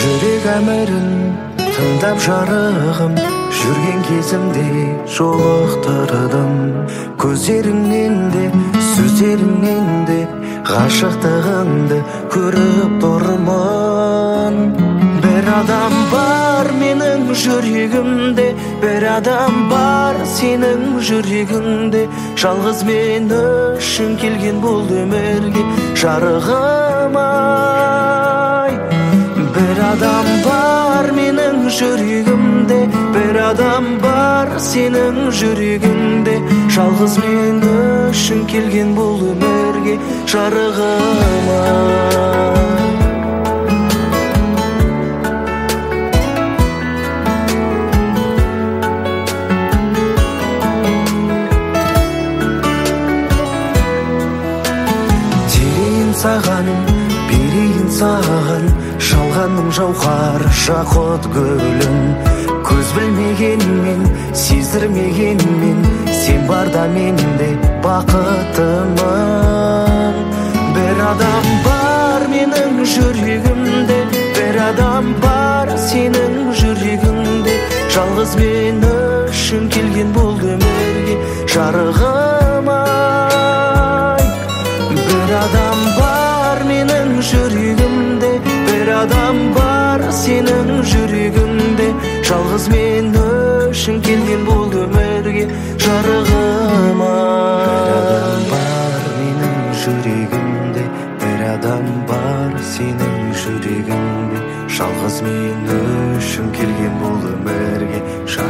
жүрек әмірін тыңдап жарығым, жүрген кезімде жолықтырдым. Көздеріңнен де сөздеріңнен де ғашықтығыңды көріп тұрмын. Бір адам бар менің жүрегімде, бір адам бар сенің жүрегіңде. Жалғыз мен үшін келген бұл өмірге жарығым-ай. Bir adam var менің жүрегімде, bir adam бар сенің жүрегіңде. Жалғыз мен үшін келген бұл өмірге жарығым-ай. Терейін саған, берейін саған, жалғанның жауһар жақұт гүлін. Көз білмегенмен, сездірмегенмен, сен барда менде бақытымын. Bir adam бар менің жүрегімде, bir adam бар сенің жүрегіңде. Жалғыз мен үшін келген бұл өмірге жарығым-ай. Bir adam бар менің жүрегімде, bir adam бар сенің жүрегіңде. Жалғыз мен үшін келген бұл өмірге жарығым-ай. Bir adam бар сенің жүрегіңде, жалғыз мен үшін келген бұл өмірге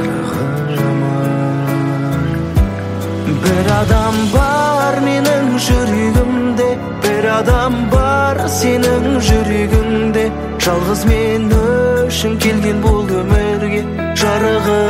жарығым-ай. Bir adam бар менің жүрегімде, bir adam бар сенің жүрегіңде. Жалғыз мен үшін келген бұл өмірге жарығым-ай.